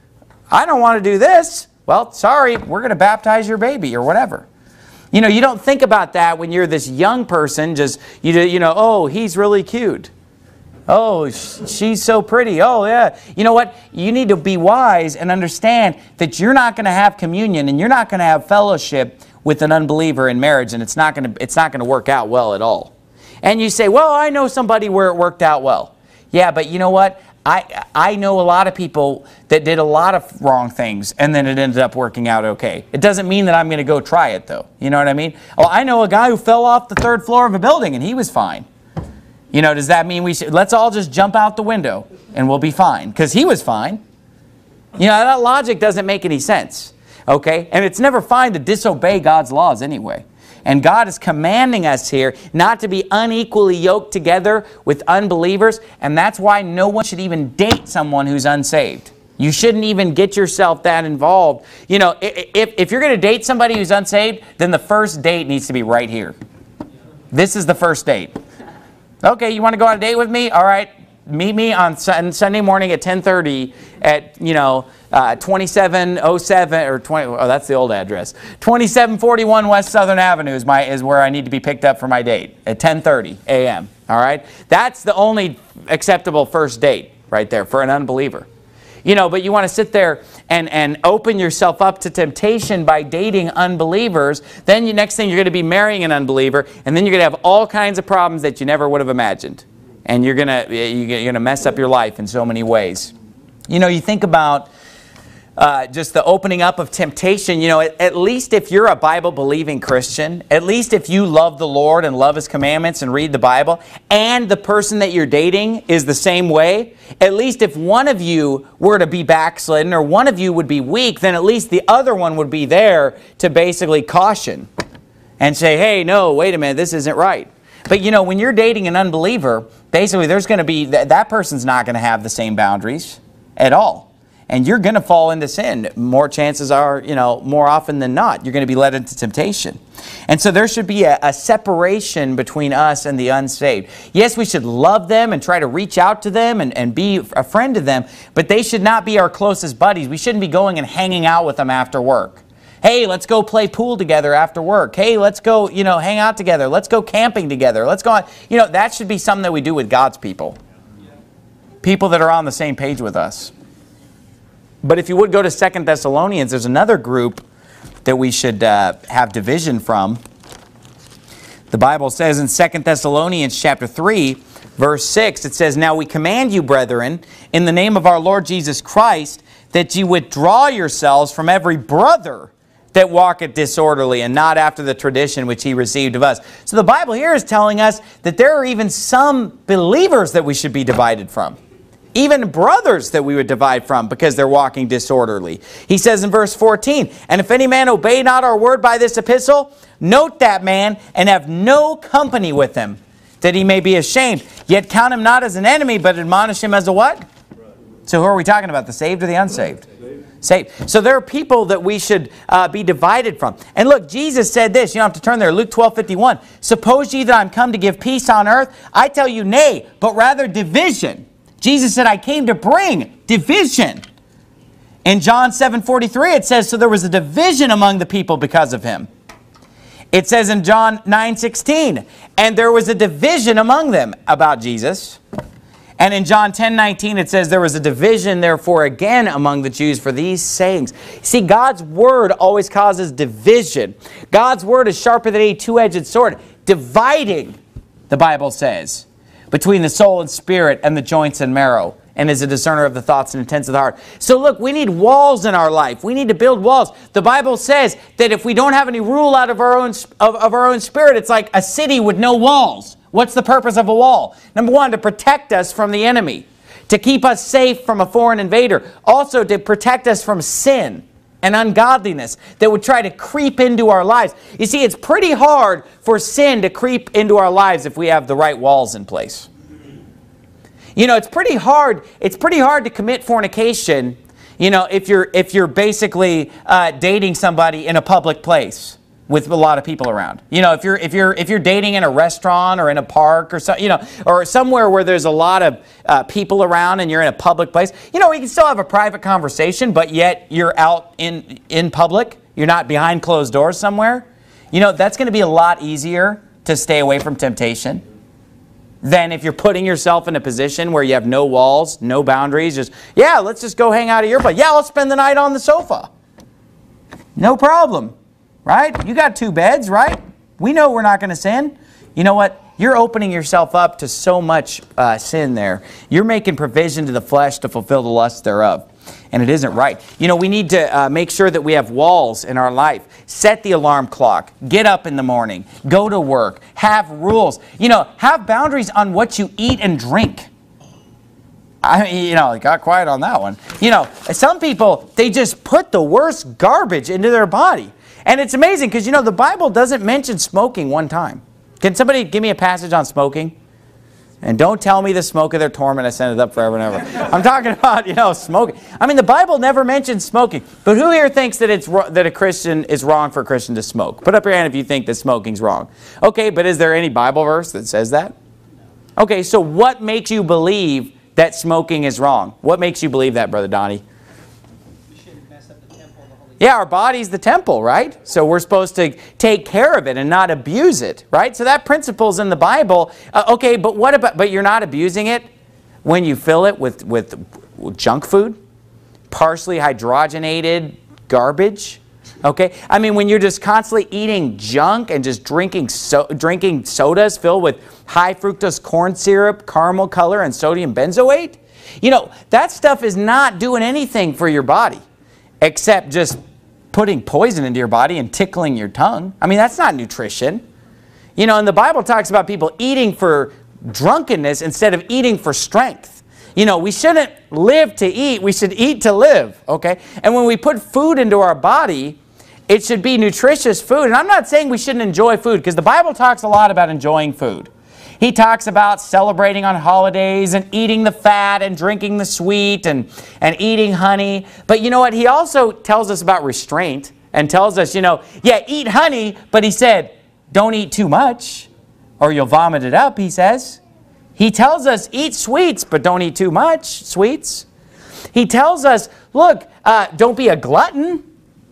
I don't want to do this. Well, sorry, we're going to baptize your baby or whatever. You don't think about that when you're this young person, oh, he's really cute. Oh, she's so pretty. Oh, yeah. You know what? You need to be wise and understand that you're not going to have communion and you're not going to have fellowship with an unbeliever in marriage, and it's not going to work out well at all. And you say, well, I know somebody where it worked out well. Yeah, but you know what? I know a lot of people that did a lot of wrong things, and then it ended up working out okay. It doesn't mean that I'm going to go try it, though. You know what I mean? Well, I know a guy who fell off the 3rd floor of a building, and he was fine. Does that mean let's all just jump out the window, and we'll be fine? Because he was fine. That logic doesn't make any sense. Okay? And it's never fine to disobey God's laws anyway. And God is commanding us here not to be unequally yoked together with unbelievers. And that's why no one should even date someone who's unsaved. You shouldn't even get yourself that involved. You know, if you're going to date somebody who's unsaved, then the first date needs to be right here. This is the first date. Okay, you want to go on a date with me? All right, meet me on Sunday morning at 10:30 at, 2707 or 20. Oh, that's the old address. 2741 West Southern Avenue is where I need to be picked up for my date at 10:30 a.m. All right, that's the only acceptable first date right there for an unbeliever. You know, but you want to sit there and open yourself up to temptation by dating unbelievers. Then next thing you're going to be marrying an unbeliever, and then you're going to have all kinds of problems that you never would have imagined. And you're going to mess up your life in so many ways. You know, you think about just the opening up of temptation. You know, at least if you're a Bible-believing Christian, at least if you love the Lord and love His commandments and read the Bible, and the person that you're dating is the same way, at least if one of you were to be backslidden or one of you would be weak, then at least the other one would be there to basically caution and say, hey, no, wait a minute, this isn't right. But, you know, when you're dating an unbeliever, basically there's going to be, that person's not going to have the same boundaries at all. And you're going to fall into sin. More chances are, more often than not, you're going to be led into temptation. And so there should be a separation between us and the unsaved. Yes, we should love them and try to reach out to them and be a friend to them, but they should not be our closest buddies. We shouldn't be going and hanging out with them after work. Hey, let's go play pool together after work. Hey, let's go, hang out together. Let's go camping together. Let's go on. That should be something that we do with God's people. People that are on the same page with us. But if you would go to 2 Thessalonians, there's another group that we should have division from. The Bible says in 2 Thessalonians chapter 3, verse 6, it says, "Now we command you, brethren, in the name of our Lord Jesus Christ, that ye withdraw yourselves from every brother that walketh disorderly, and not after the tradition which he received of us." So the Bible here is telling us that there are even some believers that we should be divided from. Even brothers that we would divide from because they're walking disorderly. He says in verse 14, "And if any man obey not our word by this epistle, note that man, and have no company with him, that he may be ashamed. Yet count him not as an enemy, but admonish him as a" what? So who are we talking about, the saved or the unsaved? Saved. So there are people that we should be divided from. And look, Jesus said this. You don't have to turn there. Luke 12:51. "Suppose ye that I'm come to give peace on earth? I tell you, nay, but rather division." Jesus said, "I came to bring division." In John 7:43, it says, so there was a division among the people because of him. It says in John 9:16, and there was a division among them about Jesus. And in John 10:19, it says, there was a division, therefore, again among the Jews for these sayings. See, God's word always causes division. God's word is sharper than a two-edged sword, dividing, the Bible says, between the soul and spirit and the joints and marrow, and is a discerner of the thoughts and intents of the heart. So look, we need walls in our life. We need to build walls. The Bible says that if we don't have any rule out of our own spirit, it's like a city with no walls. What's the purpose of a wall? Number one, to protect us from the enemy, to keep us safe from a foreign invader, also to protect us from sin and ungodliness that would try to creep into our lives. You see, it's pretty hard for sin to creep into our lives if we have the right walls in place. It's pretty hard to commit fornication, if you're basically dating somebody in a public place with a lot of people around. If you're dating in a restaurant or in a park or or somewhere where there's a lot of people around and you're in a public place, we can still have a private conversation, but yet you're out in public. You're not behind closed doors somewhere. That's going to be a lot easier to stay away from temptation than if you're putting yourself in a position where you have no walls, no boundaries. Let's just go hang out at your place. Yeah, let's spend the night on the sofa. No problem. Right? You got 2 beds, right? We know we're not going to sin. You know what? You're opening yourself up to so much sin there. You're making provision to the flesh to fulfill the lust thereof. And it isn't right. We need to make sure that we have walls in our life. Set the alarm clock. Get up in the morning. Go to work. Have rules. Have boundaries on what you eat and drink. Got quiet on that one. Some people, they just put the worst garbage into their body. And it's amazing because, you know, the Bible doesn't mention smoking one time. Can somebody give me a passage on smoking? And don't tell me the smoke of their torment ascended up forever and ever. I'm talking about, you know, smoking. I mean, the Bible never mentions smoking. But who here thinks that that a Christian is wrong for a Christian to smoke? Put up your hand if you think that smoking's wrong. Okay, but is there any Bible verse that says that? Okay, so what makes you believe that smoking is wrong? What makes you believe that, Brother Donnie? Yeah, our body's the temple, right? So we're supposed to take care of it and not abuse it, right? So that principle's in the Bible. Okay, but what about, but you're not abusing it when you fill it with junk food? Partially hydrogenated garbage? Okay? I mean, when you're just constantly eating junk and just drinking sodas filled with high fructose corn syrup, caramel color, and sodium benzoate? You know, that stuff is not doing anything for your body except just putting poison into your body and tickling your tongue. I mean, that's not nutrition. You know, and the Bible talks about people eating for drunkenness instead of eating for strength. You know, we shouldn't live to eat. We should eat to live, okay? And when we put food into our body, it should be nutritious food. And I'm not saying we shouldn't enjoy food, because the Bible talks a lot about enjoying food. He talks about celebrating on holidays and eating the fat and drinking the sweet and eating honey. But you know what? He also tells us about restraint and tells us, you know, yeah, eat honey, but he said, don't eat too much or you'll vomit it up, he says. He tells us, eat sweets, but don't eat too much sweets. He tells us, look, don't be a glutton.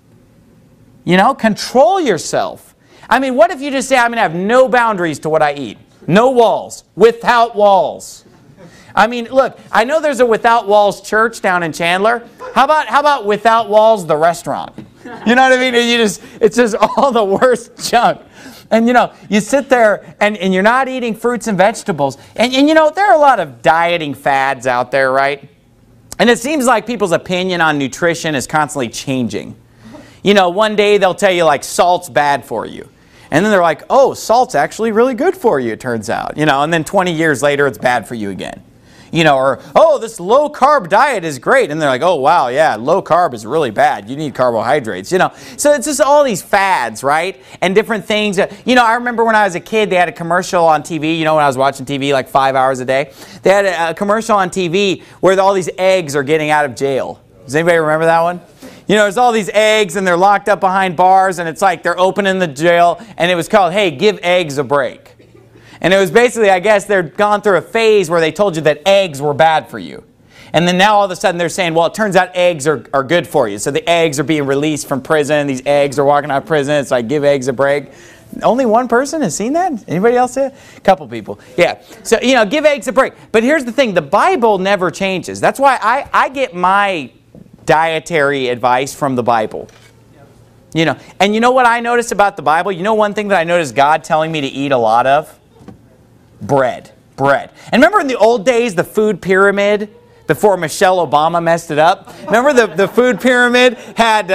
You know, control yourself. I mean, what if you just say, I'm going to have no boundaries to what I eat? No walls. Without walls. I mean, look, I know there's a Without Walls church down in Chandler. How about Without Walls, the restaurant? You know what I mean? It's just all the worst junk. And, you know, you sit there and you're not eating fruits and vegetables. And, you know, there are a lot of dieting fads out there, right? And it seems like people's opinion on nutrition is constantly changing. You know, one day they'll tell you, like, salt's bad for you. And then they're like, oh, salt's actually really good for you, it turns out. You know, and then 20 years later, it's bad for you again. You know, or, oh, this low-carb diet is great. And they're like, oh, wow, yeah, low-carb is really bad. You need carbohydrates, you know. So it's just all these fads, right? And different things. You know, I remember when I was a kid, they had a commercial on TV. You know, when I was watching TV like 5 hours a day. They had a commercial on TV where all these eggs are getting out of jail. Does anybody remember that one? You know, there's all these eggs and they're locked up behind bars and it's like they're opening the jail and it was called, hey, give eggs a break. And it was basically, I guess, they're gone through a phase where they told you that eggs were bad for you. And then now all of a sudden they're saying, well, it turns out eggs are good for you. So the eggs are being released from prison. These eggs are walking out of prison. It's like, give eggs a break. Only one person has seen that? Anybody else see it? A couple people. Yeah. So, you know, give eggs a break. But here's the thing. The Bible never changes. That's why I get my dietary advice from the Bible. You know, and you know what I noticed about the Bible? You know one thing that I noticed God telling me to eat a lot of? Bread. Bread. And remember in the old days, the food pyramid, before Michelle Obama messed it up? Remember the food pyramid had,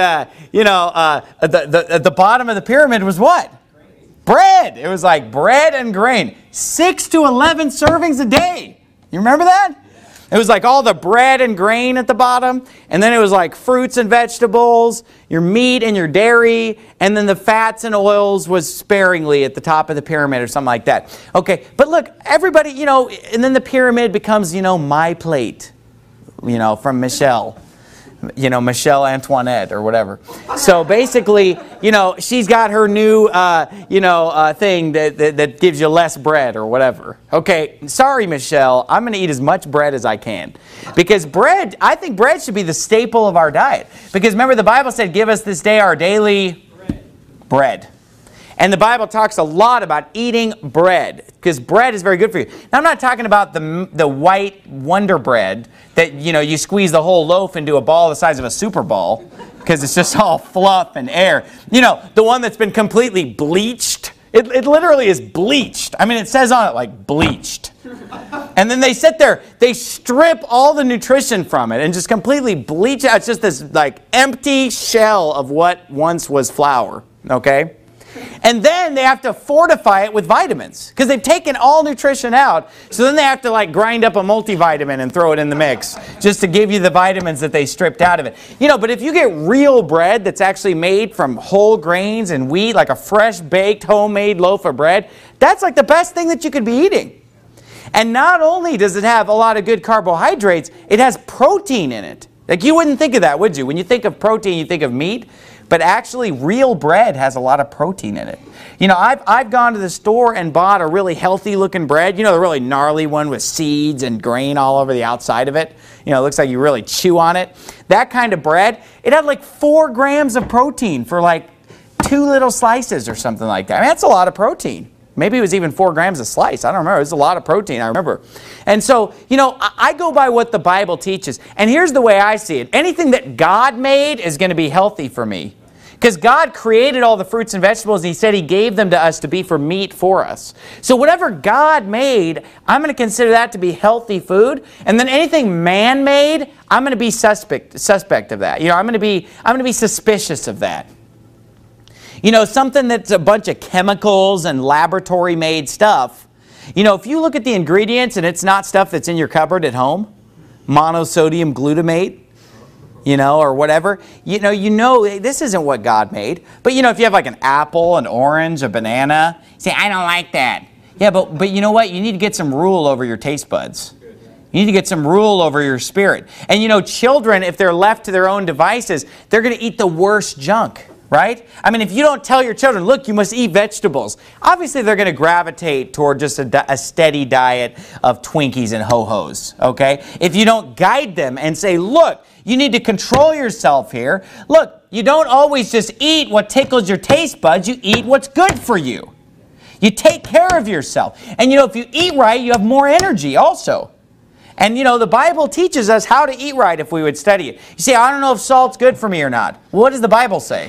the bottom of the pyramid was what? Bread. It was like bread and grain. 6 to 11 servings a day. You remember that? It was like all the bread and grain at the bottom, and then it was like fruits and vegetables, your meat and your dairy, and then the fats and oils was sparingly at the top of the pyramid or something like that. Okay, but look, everybody, you know, and then the pyramid becomes, you know, my plate, you know, from Michelle. You know, Michelle Antoinette or whatever. So basically, you know, she's got her new, thing that gives you less bread or whatever. Okay, sorry, Michelle. I'm going to eat as much bread as I can. Because bread, I think bread should be the staple of our diet. Because remember, the Bible said, give us this day our daily bread. And the Bible talks a lot about eating bread, because bread is very good for you. Now, I'm not talking about the white Wonder Bread that, you know, you squeeze the whole loaf into a ball the size of a Super Bowl, because it's just all fluff and air. You know, the one that's been completely bleached. It literally is bleached. I mean, it says on it, like, bleached. And then they sit there, they strip all the nutrition from it and just completely bleach it. It's just this, like, empty shell of what once was flour, okay? And then they have to fortify it with vitamins because they've taken all nutrition out. So then they have to like grind up a multivitamin and throw it in the mix just to give you the vitamins that they stripped out of it. You know, but if you get real bread that's actually made from whole grains and wheat, like a fresh baked homemade loaf of bread, that's like the best thing that you could be eating. And not only does it have a lot of good carbohydrates, it has protein in it. Like you wouldn't think of that, would you? When you think of protein, you think of meat. But actually, real bread has a lot of protein in it. You know, I've gone to the store and bought a really healthy looking bread. You know, the really gnarly one with seeds and grain all over the outside of it. You know, it looks like you really chew on it. That kind of bread, it had like 4 grams of protein for like 2 little slices or something like that. I mean, that's a lot of protein. Maybe it was even 4 grams a slice. I don't remember. It was a lot of protein, I remember. And so, you know, I go by what the Bible teaches. And here's the way I see it. Anything that God made is going to be healthy for me. Because God created all the fruits and vegetables, and He said He gave them to us to be for meat for us. So whatever God made, I'm going to consider that to be healthy food. And then anything man made, I'm going to be suspect of that. You know, I'm going to be suspicious of that. You know, something that's a bunch of chemicals and laboratory-made stuff. You know, if you look at the ingredients and it's not stuff that's in your cupboard at home, monosodium glutamate, you know, or whatever, you know this isn't what God made. But, you know, if you have like an apple, an orange, a banana, you say, I don't like that. Yeah, but you know what? You need to get some rule over your taste buds. You need to get some rule over your spirit. And, you know, children, if they're left to their own devices, they're going to eat the worst junk. Right? I mean, if you don't tell your children, look, you must eat vegetables, obviously they're going to gravitate toward just a steady diet of Twinkies and Ho-Hos, okay? If you don't guide them and say, look, you need to control yourself here. Look, you don't always just eat what tickles your taste buds. You eat what's good for you. You take care of yourself. And, you know, if you eat right, you have more energy also. And, you know, the Bible teaches us how to eat right if we would study it. You say, I don't know if salt's good for me or not. What does the Bible say?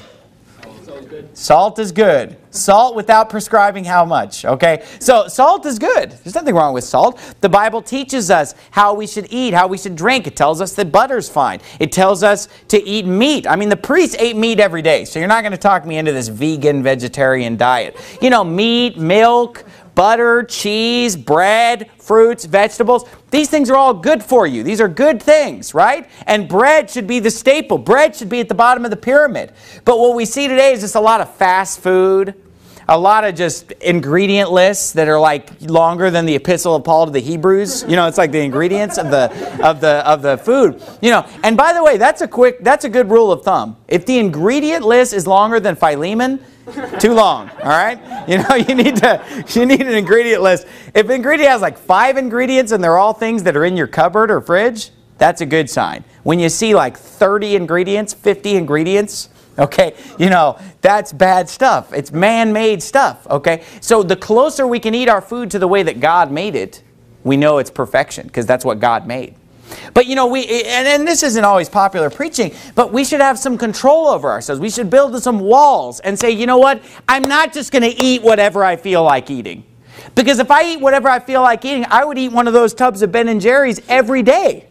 Salt is good. Salt without prescribing how much, okay? So salt is good. There's nothing wrong with salt. The Bible teaches us how we should eat, how we should drink. It tells us that butter's fine. It tells us to eat meat. I mean, the priests ate meat every day, so you're not going to talk me into this vegan, vegetarian diet. You know, meat, milk, butter, cheese, bread, fruits, vegetables. These things are all good for you. These are good things, right? And bread should be the staple. Bread should be at the bottom of the pyramid. But what we see today is just a lot of fast food, a lot of just ingredient lists that are like longer than the Epistle of Paul to the Hebrews. You know, it's like the ingredients of the food. You know, and by the way, that's a good rule of thumb. If the ingredient list is longer than Philemon, too long, all right? You know, you need an ingredient list. If an ingredient has like 5 ingredients and they're all things that are in your cupboard or fridge, that's a good sign. When you see like 30 ingredients, 50 ingredients, okay, you know, that's bad stuff. It's man-made stuff, okay? So the closer we can eat our food to the way that God made it, we know it's perfection because that's what God made. But, you know, and this isn't always popular preaching, but we should have some control over ourselves. We should build some walls and say, you know what? I'm not just going to eat whatever I feel like eating. Because if I eat whatever I feel like eating, I would eat one of those tubs of Ben & Jerry's every day.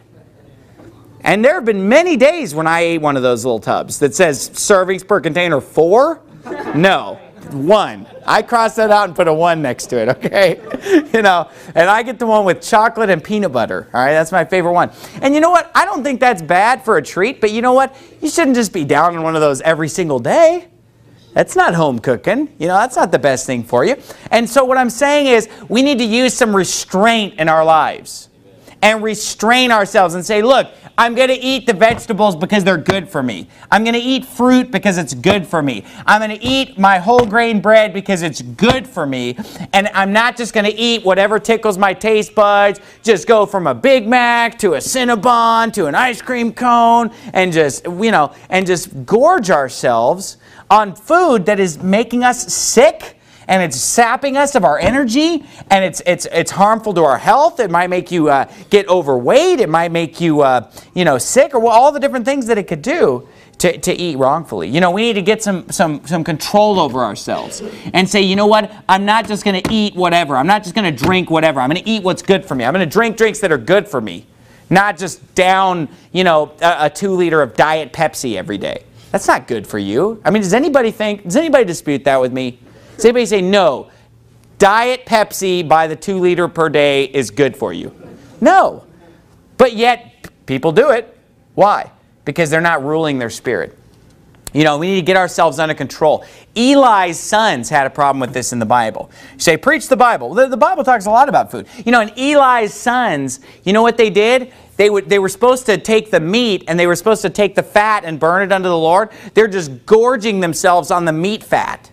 And there have been many days when I ate one of those little tubs that says servings per container 4. No, 1. I crossed that out and put a 1 next to it, okay? You know, and I get the one with chocolate and peanut butter, all right? That's my favorite one. And you know what? I don't think that's bad for a treat, but you know what? You shouldn't just be down on one of those every single day. That's not home cooking. You know, that's not the best thing for you. And so what I'm saying is we need to use some restraint in our lives and restrain ourselves and say, look, I'm going to eat the vegetables because they're good for me. I'm going to eat fruit because it's good for me. I'm going to eat my whole grain bread because it's good for me. And I'm not just going to eat whatever tickles my taste buds, just go from a Big Mac to a Cinnabon to an ice cream cone and just, you know, and just gorge ourselves on food that is making us sick. And it's sapping us of our energy, and it's harmful to our health. It might make you get overweight. It might make you you know, sick, or all the different things that it could do to eat wrongfully. You know, we need to get some control over ourselves and say, you know what? I'm not just going to eat whatever. I'm not just going to drink whatever. I'm going to eat what's good for me. I'm going to drink drinks that are good for me, not just down, you know, a 2 liter of Diet Pepsi every day. That's not good for you. I mean, does anybody dispute that with me? Does anybody say no? Diet Pepsi by the 2 liter per day is good for you. No. But yet, people do it. Why? Because they're not ruling their spirit. You know, we need to get ourselves under control. Eli's sons had a problem with this in the Bible. You say, preach the Bible. The Bible talks a lot about food. You know, and Eli's sons, you know what they did? They were supposed to take the meat and they were supposed to take the fat and burn it unto the Lord. They're just gorging themselves on the meat fat.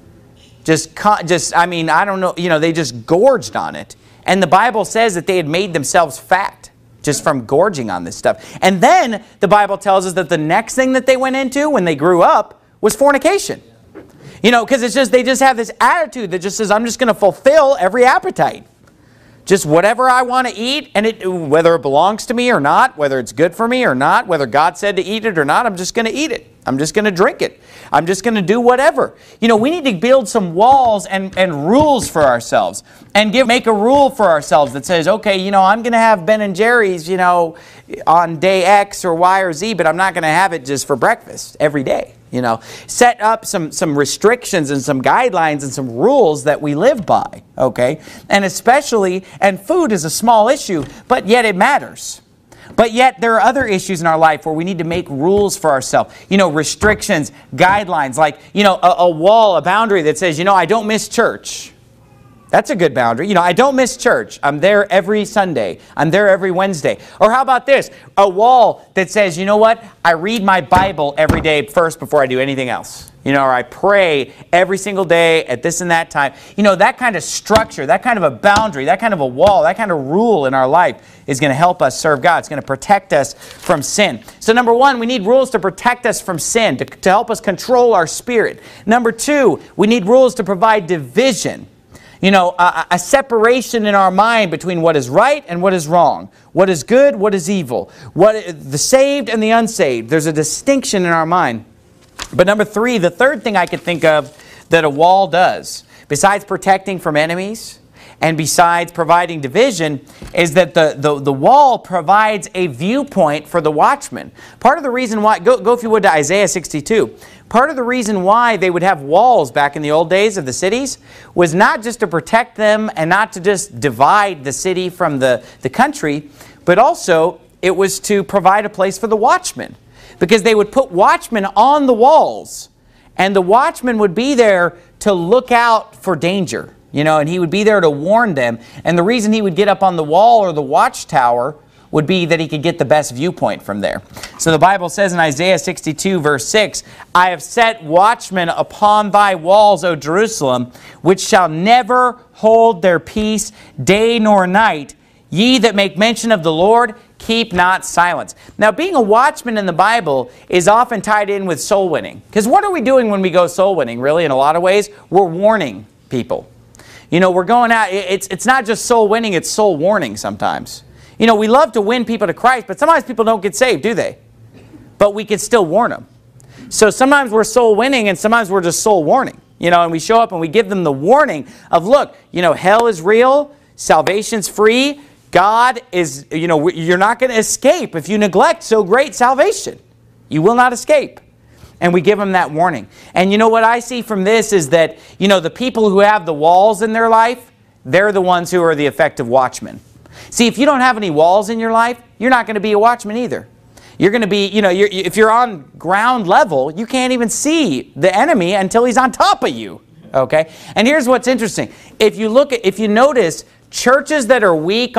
I mean, I don't know, you know, they just gorged on it. And the Bible says that they had made themselves fat just from gorging on this stuff. And then the Bible tells us that the next thing that they went into when they grew up was fornication. You know, because they just have this attitude that just says, I'm just going to fulfill every appetite. Just whatever I want to eat, and whether it belongs to me or not, whether it's good for me or not, whether God said to eat it or not, I'm just going to eat it. I'm just going to drink it. I'm just going to do whatever. You know, we need to build some walls and rules for ourselves and make a rule for ourselves that says, okay, you know, I'm going to have Ben & Jerry's, you know, on day X or Y or Z, but I'm not going to have it just for breakfast every day. You know, set up some restrictions and some guidelines and some rules that we live by, okay? And especially, and food is a small issue, but yet it matters. But yet there are other issues in our life where we need to make rules for ourselves. You know, restrictions, guidelines, like, you know, a wall, a boundary that says, you know, I don't miss church. That's a good boundary. You know, I don't miss church. I'm there every Sunday. I'm there every Wednesday. Or how about this? A wall that says, you know what? I read my Bible every day first before I do anything else. You know, or I pray every single day at this and that time. You know, that kind of structure, that kind of a boundary, that kind of a wall, that kind of rule in our life is going to help us serve God. It's going to protect us from sin. So number one, we need rules to protect us from sin, to help us control our spirit. Number two, we need rules to provide division. You know, a separation in our mind between what is right and what is wrong. What is good, what is evil. The saved and the unsaved. There's a distinction in our mind. But number three, the third thing I could think of that a wall does, besides protecting from enemies and besides providing division, is that the wall provides a viewpoint for the watchman. Part of the reason why, go if you would to Isaiah 62. Part of the reason why they would have walls back in the old days of the cities was not just to protect them and not to just divide the city from the country, but also it was to provide a place for the watchmen. Because they would put watchmen on the walls, and the watchman would be there to look out for danger. You know, and he would be there to warn them. And the reason he would get up on the wall or the watchtower would be that he could get the best viewpoint from there. So the Bible says in Isaiah 62 verse 6, I have set watchmen upon thy walls, O Jerusalem, which shall never hold their peace day nor night. Ye that make mention of the Lord, keep not silence. Now, being a watchman in the Bible is often tied in with soul winning. Because what are we doing when we go soul winning, really, in a lot of ways? We're warning people. You know, we're going out, it's not just soul winning, it's soul warning sometimes. You know, we love to win people to Christ, but sometimes people don't get saved, do they? But we can still warn them. So sometimes we're soul winning and sometimes we're just soul warning. You know, and we show up and we give them the warning of, look, you know, hell is real, salvation's free, God is, you know, you're not going to escape if you neglect so great salvation. You will not escape. And we give them that warning. And you know what I see from this is that, you know, the people who have the walls in their life, they're the ones who are the effective watchmen. See, if you don't have any walls in your life, you're not going to be a watchman either. You're going to be, you know, if you're on ground level, you can't even see the enemy until he's on top of you. Okay? And here's what's interesting. If you notice, churches that are weak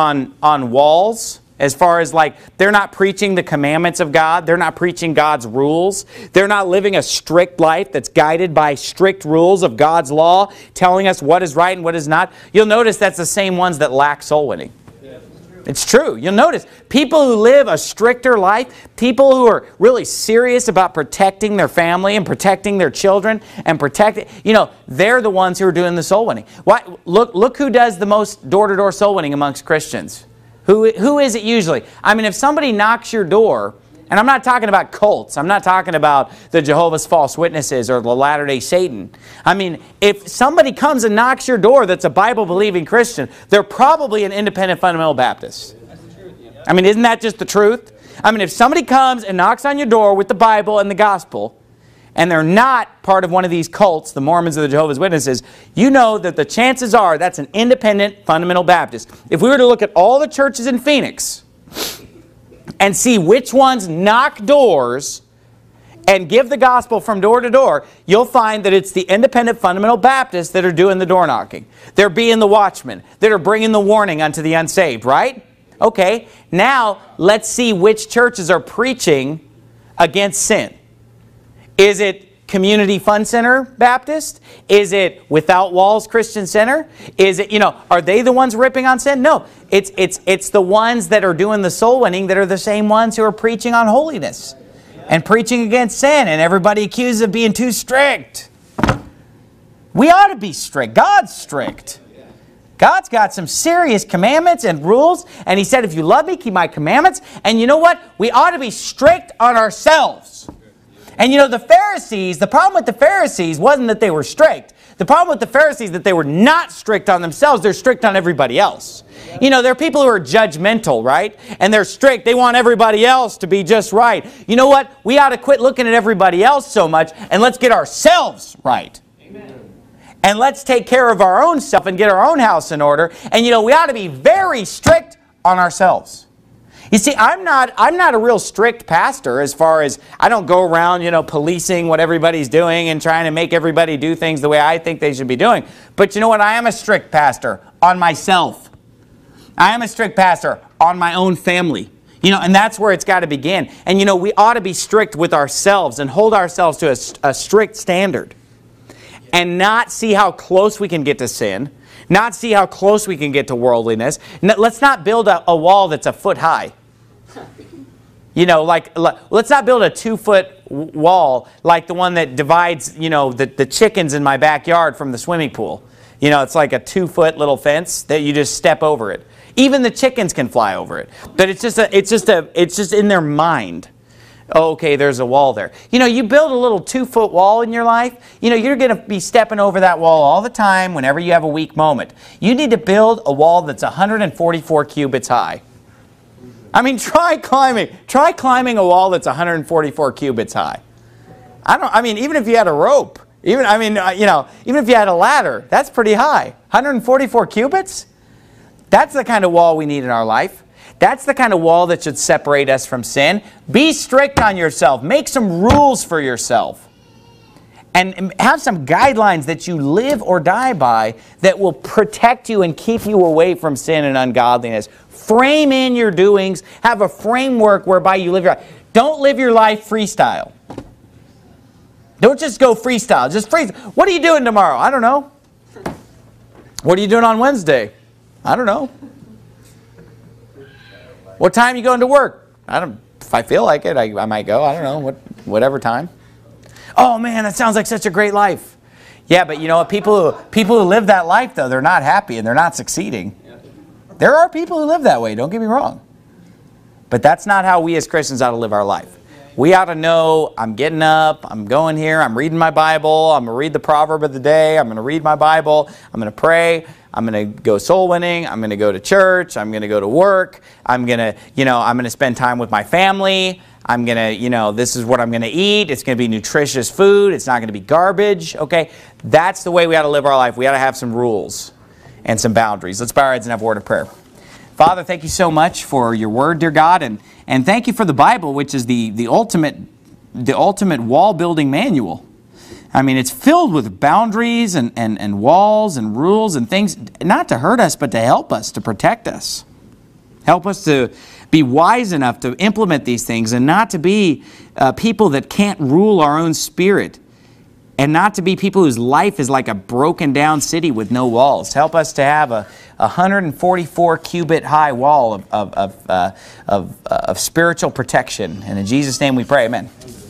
on walls, as far as like they're not preaching the commandments of God, they're not preaching God's rules, they're not living a strict life that's guided by strict rules of God's law, telling us what is right and what is not, you'll notice that's the same ones that lack soul winning. It's true. You'll notice people who live a stricter life, people who are really serious about protecting their family and protecting their children and protecting, you know, they're the ones who are doing the soul winning. Why? Look who does the most door-to-door soul winning amongst Christians. Who is it usually? I mean, if somebody knocks your door, and I'm not talking about cults, I'm not talking about the Jehovah's False Witnesses or the Latter-day Satan. I mean, if somebody comes and knocks your door that's a Bible-believing Christian, they're probably an independent fundamental Baptist. I mean, isn't that just the truth? I mean, if somebody comes and knocks on your door with the Bible and the gospel, and they're not part of one of these cults, the Mormons or the Jehovah's Witnesses, you know that the chances are that's an independent fundamental Baptist. If we were to look at all the churches in Phoenix and see which ones knock doors and give the gospel from door to door, you'll find that it's the independent fundamental Baptists that are doing the door knocking. They're being the watchmen, that are bringing the warning unto the unsaved, right? Okay, now let's see which churches are preaching against sin. Is it Community Fun Center Baptist? Is it Without Walls Christian Center? Is it, are they the ones ripping on sin? No, it's the ones that are doing the soul winning that are the same ones who are preaching on holiness and preaching against sin, and everybody accused of being too strict. We ought to be strict. God's strict. God's got some serious commandments and rules, and He said, if you love me, keep my commandments. And you know what? We ought to be strict on ourselves. And the Pharisees, the problem with the Pharisees wasn't that they were strict. The problem with the Pharisees is that they were not strict on themselves. They're strict on everybody else. There are people who are judgmental, right? And they're strict. They want everybody else to be just right. You know what? We ought to quit looking at everybody else so much, and let's get ourselves right. Amen. And let's take care of our own self and get our own house in order. And we ought to be very strict on ourselves. You see, I'm not a real strict pastor as far as I don't go around, policing what everybody's doing and trying to make everybody do things the way I think they should be doing. But you know what? I am a strict pastor on myself. I am a strict pastor on my own family. And that's where it's got to begin. And we ought to be strict with ourselves and hold ourselves to a strict standard. And not see how close we can get to sin. Not see how close we can get to worldliness. Let's not build a wall that's a foot high. Let's not build a 2-foot wall like the one that divides, the chickens in my backyard from the swimming pool. It's like a 2-foot little fence that you just step over it. Even the chickens can fly over it. But it's just in their mind. Oh, okay, there's a wall there. You build a little 2-foot wall in your life, you're going to be stepping over that wall all the time whenever you have a weak moment. You need to build a wall that's 144 cubits high. Try climbing a wall that's 144 cubits high. Even if you had a rope, even if you had a ladder, that's pretty high. 144 cubits? That's the kind of wall we need in our life. That's the kind of wall that should separate us from sin. Be strict on yourself. Make some rules for yourself. And have some guidelines that you live or die by that will protect you and keep you away from sin and ungodliness. Frame in your doings. Have a framework whereby you live your life. Don't live your life freestyle. Don't just go freestyle. Just freestyle. What are you doing tomorrow? I don't know. What are you doing on Wednesday? I don't know. What time are you going to work? If I feel like it, I might go. I don't know. Whatever time. Oh man, that sounds like such a great life. Yeah, but you know what? People who live that life, though, they're not happy and they're not succeeding. There are people who live that way, don't get me wrong. But that's not how we as Christians ought to live our life. We ought to know, I'm getting up, I'm going here, I'm reading my Bible, I'm going to read the proverb of the day, I'm going to read my Bible, I'm going to pray, I'm going to go soul winning, I'm going to go to church, I'm going to go to work, I'm going to spend time with my family, I'm going to, this is what I'm going to eat, it's going to be nutritious food, it's not going to be garbage, okay? That's the way we ought to live our life. We ought to have some rules and some boundaries. Let's bow our heads and have a word of prayer. Father, thank you so much for your word, dear God, and thank you for the Bible, which is the ultimate wall-building manual. I mean, it's filled with boundaries and walls and rules and things, not to hurt us, but to help us, to protect us. Help us to be wise enough to implement these things and not to be people that can't rule our own spirit, and not to be people whose life is like a broken down city with no walls. Help us to have a 144 cubit high wall of spiritual protection. And in Jesus' name we pray, amen.